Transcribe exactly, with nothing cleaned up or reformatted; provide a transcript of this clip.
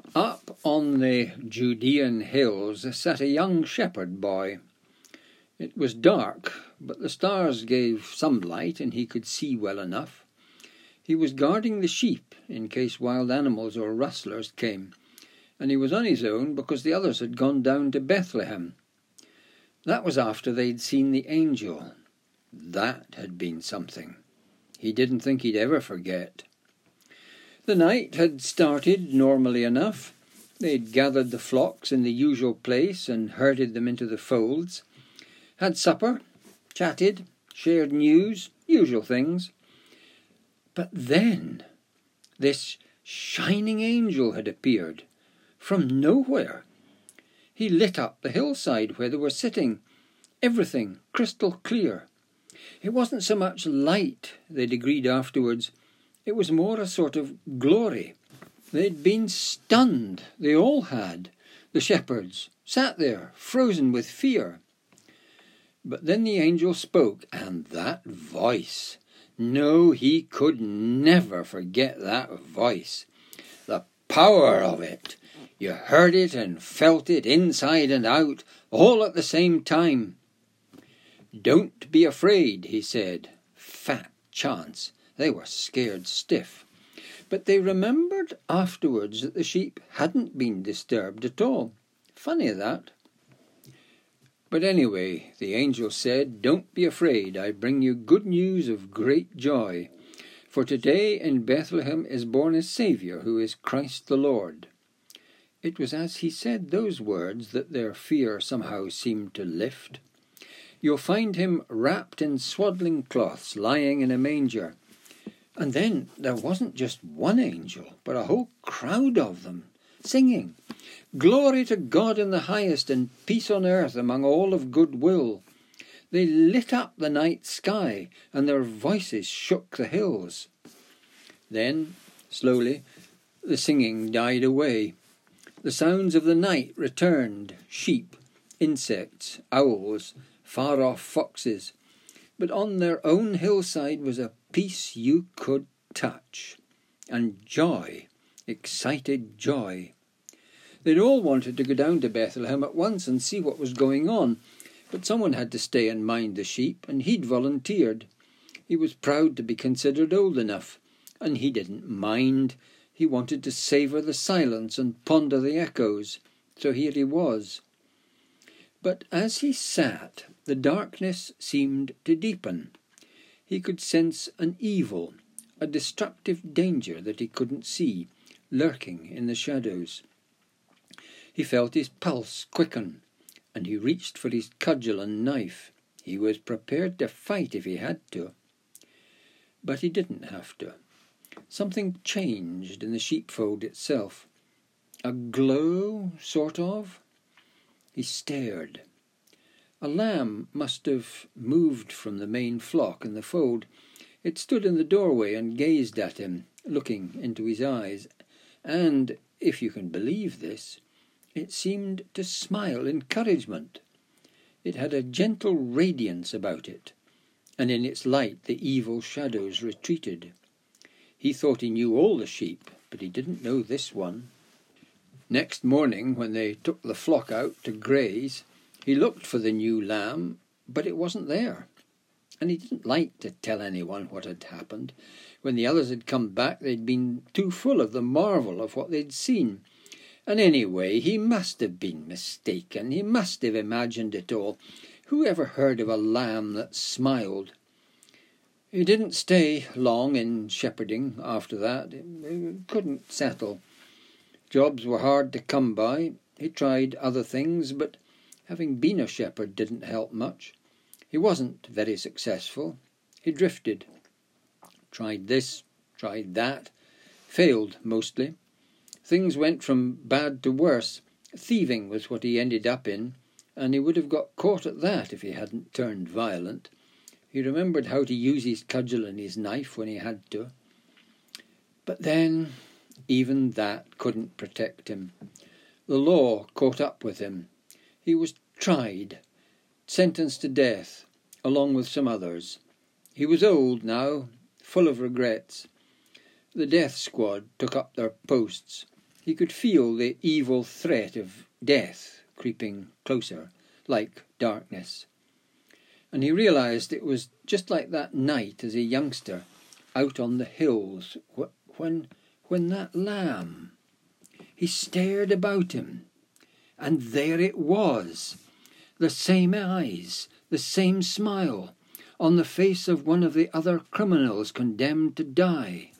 Up on the Judean hills sat a young shepherd boy. It was dark, but the stars gave some light and he could see well enough. He was guarding the sheep in case wild animals or rustlers came, and he was on his own because the others had gone down to Bethlehem. That was after they'd seen the angel. That had been something. He didn't think he'd ever forget. The night had started normally enough. They'd gathered the flocks in the usual place and herded them into the folds, had supper, chatted, shared news, usual things. But then this shining angel had appeared from nowhere. He lit up the hillside where they were sitting, everything crystal clear. It wasn't so much light, they'd agreed afterwards. It was more a sort of glory. They'd been stunned, they all had. The shepherds sat there, frozen with fear. But then the angel spoke, and that voice. No, he could never forget that voice. The power of it. You heard it and felt it inside and out, all at the same time. "Don't be afraid," he said. Fat chance. They were scared stiff. But they remembered afterwards that the sheep hadn't been disturbed at all. Funny that. But anyway, the angel said, "Don't be afraid. I bring you good news of great joy. For today in Bethlehem is born a Saviour who is Christ the Lord." It was as he said those words that their fear somehow seemed to lift. "You'll find him wrapped in swaddling cloths, lying in a manger." And then there wasn't just one angel, but a whole crowd of them, singing, "Glory to God in the highest, and peace on earth among all of good will." They lit up the night sky, and their voices shook the hills. Then, slowly, the singing died away. The sounds of the night returned, sheep, insects, owls, far-off foxes. But on their own hillside was a peace you could touch, and joy, excited joy. They'd all wanted to go down to Bethlehem at once and see what was going on, but someone had to stay and mind the sheep, and he'd volunteered. He was proud to be considered old enough, and he didn't mind. He wanted to savour the silence and ponder the echoes, so here he was. But as he sat, the darkness seemed to deepen. He could sense an evil, a destructive danger that he couldn't see, lurking in the shadows. He felt his pulse quicken, and he reached for his cudgel and knife. He was prepared to fight if he had to. But he didn't have to. Something changed in the sheepfold itself. A glow, sort of. He stared. A lamb must have moved from the main flock in the fold. It stood in the doorway and gazed at him, looking into his eyes, and, if you can believe this, it seemed to smile encouragement. It had a gentle radiance about it, and in its light the evil shadows retreated. He thought he knew all the sheep, but he didn't know this one. Next morning, when they took the flock out to graze, he looked for the new lamb, but it wasn't there. And he didn't like to tell anyone what had happened. When the others had come back, they'd been too full of the marvel of what they'd seen. And anyway, he must have been mistaken. He must have imagined it all. Who ever heard of a lamb that smiled? He didn't stay long in shepherding after that. He couldn't settle. Jobs were hard to come by. He tried other things, but having been a shepherd didn't help much. He wasn't very successful. He drifted. Tried this, tried that. Failed, mostly. Things went from bad to worse. Thieving was what he ended up in, and he would have got caught at that if he hadn't turned violent. He remembered how to use his cudgel and his knife when he had to. But then, even that couldn't protect him. The law caught up with him. He was tried, sentenced to death, along with some others. He was old now, full of regrets. The death squad took up their posts. He could feel the evil threat of death creeping closer, like darkness. And he realised it was just like that night as a youngster out on the hills when, when that lamb... He stared about him, and there it was, the same eyes, the same smile, on the face of one of the other criminals condemned to die.